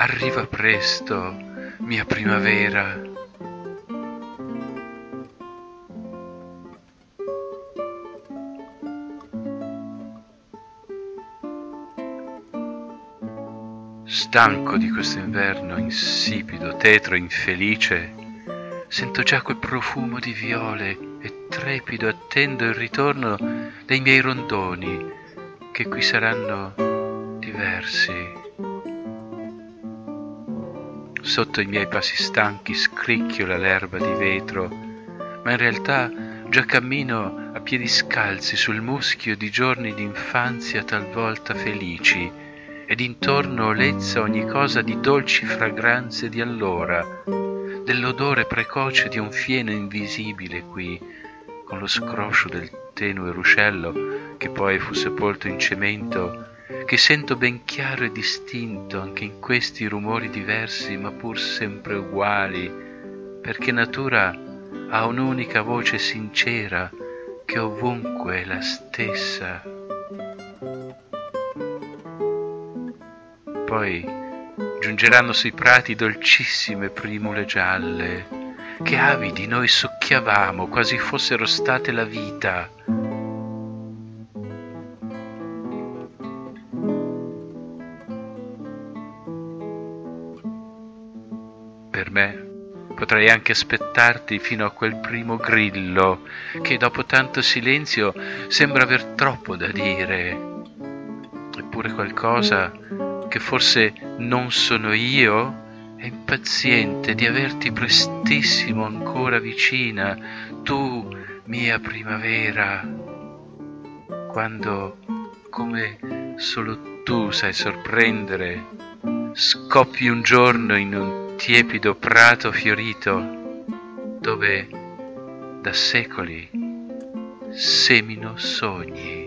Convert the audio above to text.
arriva presto, mia primavera. Stanco di questo inverno insipido, tetro, infelice, sento già quel profumo di viole e trepido attendo il ritorno dei miei rondoni, che qui saranno diversi. Sotto i miei passi stanchi scricchiola l'erba di vetro, ma in realtà già cammino a piedi scalzi sul muschio di giorni d'infanzia talvolta felici, ed intorno olezza ogni cosa di dolci fragranze di allora, dell'odore precoce di un fieno invisibile qui, con lo scroscio del tenue ruscello che poi fu sepolto in cemento, che sento ben chiaro e distinto anche in questi rumori diversi ma pur sempre uguali, perché natura ha un'unica voce sincera che ovunque è la stessa. Poi giungeranno sui prati dolcissime primule gialle, che avidi noi succhiavamo quasi fossero state la vita. Per me potrei anche aspettarti fino a quel primo grillo, che dopo tanto silenzio sembra aver troppo da dire, eppure qualcosa che forse non sono io, è impaziente di averti prestissimo ancora vicina, tu, mia primavera, quando, come solo tu sai sorprendere, scoppi un giorno in un tiepido prato fiorito, dove da secoli semino sogni.